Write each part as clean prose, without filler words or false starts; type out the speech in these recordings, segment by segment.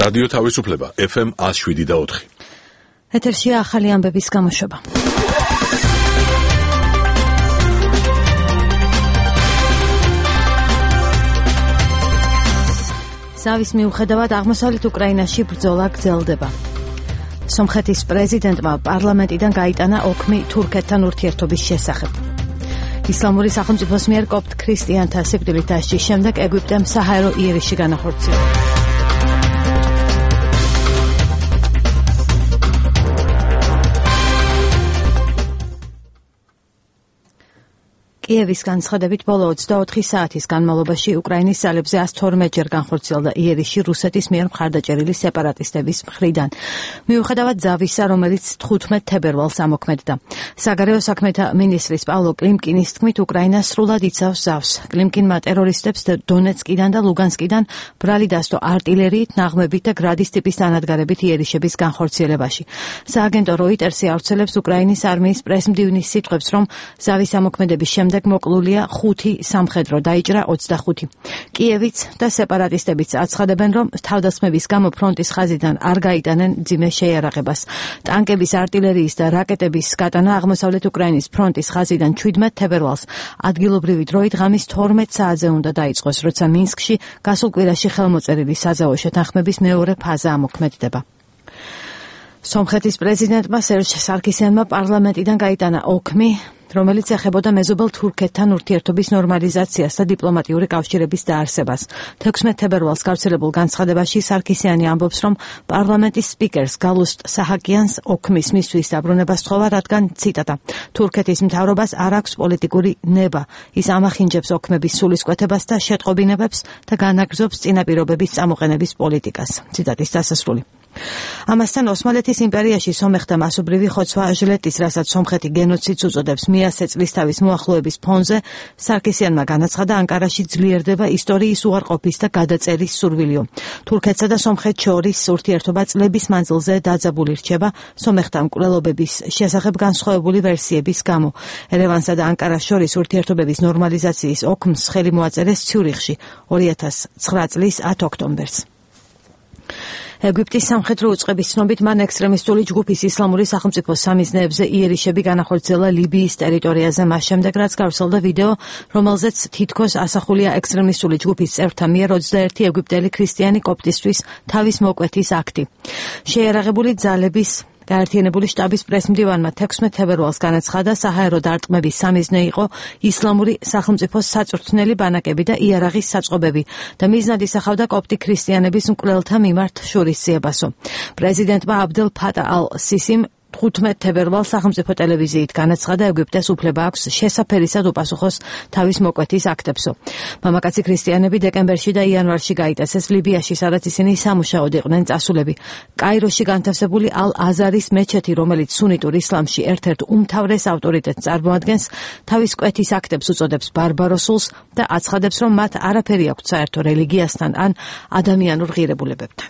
რადიო თავისუფლება FM 107.4. ეთერშია ახალი ამბების გამოშვება. ზავის მიუხედავად აღმოსავლეთ უკრაინაში ბრძოლა გრძელდება. სომხეთის პრეზიდენტმა პარლამენტიდან გაიტანა ოქმი თურქეთთან ურთიერთობის შესახებ. ისლამური სახელმწიფოს მიერ კოპტ ქრისტიანთა სიკვდილით დასჯის შემდეგ ეგვიპტემ საჰაერო იერიში განახორციელა. კიევის განცხადებით ბოლო 24 საათის განმავლობაში უკრაინის ძალებზე 112 ჯერ განხორციელდა იერიში რუსეთის მიერ მხარდაჭერილი სეპარატისტების მხრიდან. მიუხედავად ზავისა, რომელიც 15 თებერვალს ამოქმედდა. საგარეო საქმეთა მინისტრის პავლო კლიმკინის თქმით, უკრაინა სრულად იცავს ზავს. კლიმკინმა ტერორისტებს დონეცკიდან და ლუგანსკიდან ბრალი დასდო არტილერიით, ნაღმებით და გრადის ტიპის დანადგარებით იერიშების განხორციელებაში. სააგენტო როიტერსი ავრცელებს უკრაინის არმიის პრესმდივნის სიტყვებს, რომ ზავის ამოქმედების შემდეგ მოკლულია 5 სამხედრო, დაიჭრა 25. კიევიც და სეპარატისტებიც აცხადებენ, რომ თავდასხმების გამო ფრონტის ხაზიდან არ გაიტანენ მძიმე შეიარაღებას. ტანკების, არტილერიის და რაკეტების გატანა აღმოსავლეთ უკრაინის ფრონტის ხაზიდან 17 თებერვალს ადგილობრივი დროით ღამის 12 საათზე უნდა დაიწყოს, როცა მინსკში გასულ კვირაში ხელმოწერილი საზავო შეთანხმების მეორე ფაზა ამოქმედდება. სომხეთის პრეზიდენტმა სერჟ სარკისიანმა პარლამენტიდან გაიტანა ოქმი, რომელიც ეხებოდა მეზობელ თურქეთთან ურთიერთობის ნორმალიზაციას და დიპლომატიური კავშირების დაარსებას. 16 თებერვალს გავრცელებულ განცხადებაში სარკისიანი ამბობს, რომ პარლამენტის სპიკერს გალუსტ საჰაკიანს ოქმის მისთვის დაბრუნება სთხოვა, რადგან ციტატა თურქეთის მთავრობას არ აქვს პოლიტიკური ნება. ის ამახინჯებს ოქმების სულისკვეთებას და შეტყობინებებს და განაგრძობს წინაპირობების წამოყენების პოლიტიკას. ციტატის დასასრული. ამასთან ოსმალეთის იმპერიაში სომეხთა მასობრივი ხოცვა ჟლეტის, რასაც სომხეთი გენოციდს უწოდებს, მიასცე წლისთავის მოახლოების ფონზე, სარკისიანმა განაცხადა, ანკარაში ძლიერდება ისტორიის უარყოფის და გადაწერის სურვილიო. თურქეთსა და სომხეთს შორის ურთიერთობა წლების მანძილზე დაძაბული რჩება სომეხთა მკვლელობების შესახებ განსხვავებული ვერსიების გამო. ერევანსა და ანკარას შორის ურთიერთობების ნორმალიზაციის ოქმს ხელი მოაწერეს ციურიხში 2009 წლის 10 ოქტომბერს. ეგვიპტის სამხედრო უწყების ცნობით მან ექსტრემისტული ჯგუფის ისლამური სახელმწიფოს სამიზნეებზე იერიშები განახორციელა ლიბიის ტერიტორიაზე მას შემდეგ, რაც გავრცელდა ვიდეო, რომელზეც თითქოს ასახულია ექსტრემისტული ჯგუფის წევრთა მიერ 21 ეგვიპტელი ქრისტიანი კოპტისთვის თავის მოკვეთის აქტი. შეიარაღებული ძალების გაერთიანებული შტაბის პრესმდივანმა 16 თებერვალს განაცხადა, საჰაერო დარტყმების სამიზნე იყო ისლამური სახელმწიფოს საწვრთნელი ბანაკები და იარაღის საწყობები და მიზნად ისახავდა კოპტი ქრისტიანების მკვლელთა მიმართ შურისძიებასო. პრეზიდენტმა აბდელ ფატა ალ-სისიმ 15 თებერვალს სახელმწიფო ტელევიზიით განაცხადა, ეგვიპტეს უფლება აქვს შესაფერისად უპასუხოს თავის მოკვეთის აქტებსო. მამაკაცი ქრისტიანები დეკემბერში და იანვარში გაიტაცეს ლიბიაში, სადაც ისინი სამუშაოდ იყვნენ წასულები. კაიროში განთავსებული ალ-აზარის მეჩეთი, რომელიც სუნიტურ ისლამში ერთ-ერთ უმთავრეს ავტორიტეტს წარმოადგენს, თავის კვეთის აქტებს უწოდებს ბარბაროსულს და აცხადებს, რომ მათ არაფერი აქვთ საერთო რელიგიასთან ან ადამიანურ ღირებულებებთან.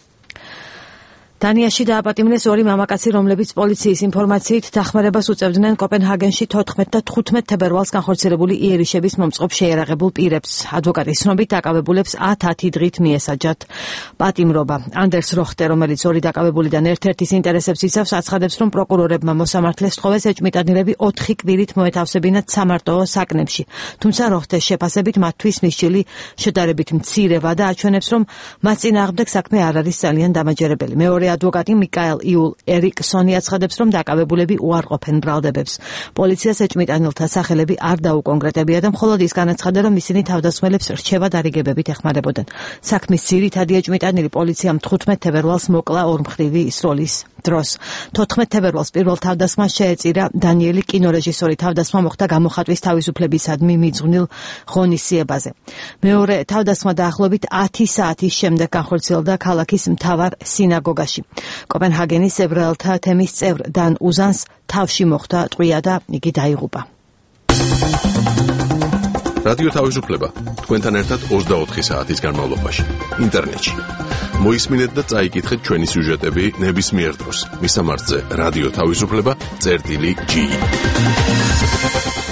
დანიაში დააპატიმრეს 2 მამაკაცი, რომლებიც პოლიციის ინფორმაციით დახმარებას უწევდნენ კოპენჰაგენში 14 და 15 თებერვალს განხორციელებული იერიშების მომწყობ შეიარაღებულ პირებს. ადვოკატის ცნობით დაკავებულებს 10 დღით მიესაჯათ პატიმრობა. ანდერს როხტე, რომელიც 2 დაკავებულიდან ერთ-ერთის ინტერესებს იცავს, აცხადებს, რომ პროკურორებმა მოსამართლეს სთხოვეს ეჭვმიტანილები 4 კვირით მოეთავსებინათ სამარტოო საკნებში. თუმცა როხტეს შეფასებით მათთვის მისჯილი შედარებით მცირე ვადა აჩვენებს, რომ მათ წინააღმდეგ საქმე არ არის ძალიან დამაჯერებელი. მეორე ადვოკატი მიკაელ იულ ერიკსონი აცხადებს, რომ დაკავებულები უარყოფენ ბრალდებებს. პოლიციას ეჭვმიტანილთა სახელები არ დაუკონკრეტებია და მხოლოდ ის განაცხადა, რომ ისინი თავდასხმელებს რჩევა დარიგებებით ეხმარებოდნენ. საქმის ძირითადი ეჭვმიტანილი პოლიციამ 15 თებერვალს მოკლა ორმხრივი სროლის დროს. 14 თებერვალს პირველ თავდასხმას შეეწირა დანიელი კინორეჟისორი. თავდასხმა მოხდა გამოხატვის თავისუფლებისადმი მიძღვნილ ღონისძიებაზე. მეორე თავდასხმა დაახლოებით 10 საათის შემდეგ განხორციელდა ქალაქის მთავარ სინაგოგაში. კოპენჰაგენის ებრაელთა თემის წევრ დან უზანს თავში მოხდა ტყვია და იგი დაიღუპა. რადიო თავისუფლება თქვენთან ერთად 24 საათის განმავლობაში ინტერნეტში. მოისმინეთ და წაიკითხეთ ჩვენი სიუჟეტები ნებისმიერ დროს. მისამართზე რადიო თავისუფლება წერტილი G.